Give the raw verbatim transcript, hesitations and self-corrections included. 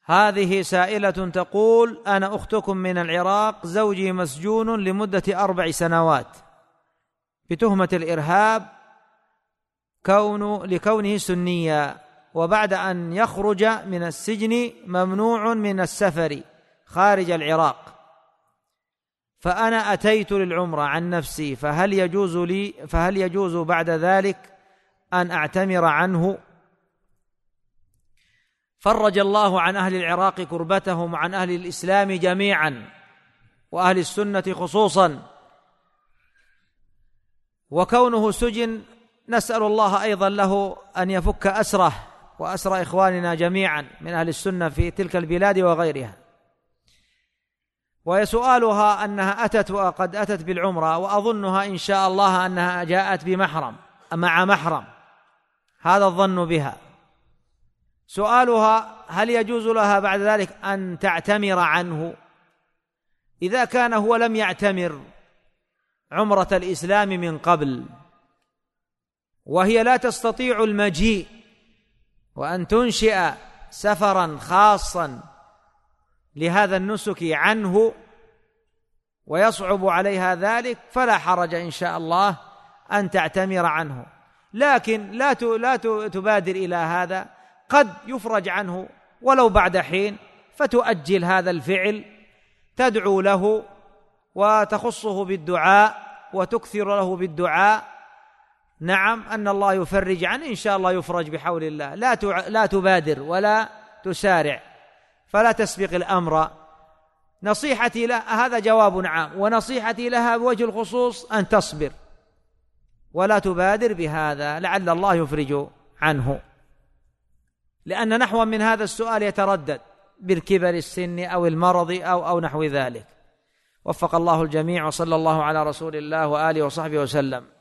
هذه سائلة تقول: أنا أختكم من العراق، زوجي مسجون لمدة أربع سنوات بتهمة الإرهاب كون لكونه سنيا، وبعد أن يخرج من السجن ممنوع من السفر خارج العراق، فأنا أتيت للعمرة عن نفسي، فهل يجوز لي فهل يجوز بعد ذلك أن أعتمر عنه؟ فرج الله عن أهل العراق كربتهم وعن أهل الإسلام جميعا وأهل السنة خصوصا، وكونه سجن نسأل الله أيضا له أن يفك أسره وأسر إخواننا جميعا من أهل السنة في تلك البلاد وغيرها. وسؤالها أنها أتت وقد أتت بالعمرة، وأظنها إن شاء الله أنها جاءت بمحرم مع محرم، هذا الظن بها. سؤالها: هل يجوز لها بعد ذلك أن تعتمر عنه إذا كان هو لم يعتمر عمرة الإسلام من قبل، وهي لا تستطيع المجيء وأن تنشئ سفرا خاصا لهذا النسك عنه ويصعب عليها ذلك، فلا حرج إن شاء الله أن تعتمر عنه، لكن لا لا تبادر إلى هذا، قد يفرج عنه ولو بعد حين، فتؤجل هذا الفعل، تدعو له وتخصه بالدعاء وتكثر له بالدعاء، نعم، أن الله يفرج عنه، إن شاء الله يفرج بحول الله. لا لا تبادر ولا تسارع، فلا تسبق الأمر. نصيحتي لها، هذا جواب عام، ونصيحتي لها بوجه الخصوص أن تصبر ولا تبادر بهذا، لعل الله يفرج عنه، لأن نحو من هذا السؤال يتردد بالكبر السن أو المرض أو أو نحو ذلك. وفق الله الجميع، وصلى الله على رسول الله وآله وصحبه وسلم.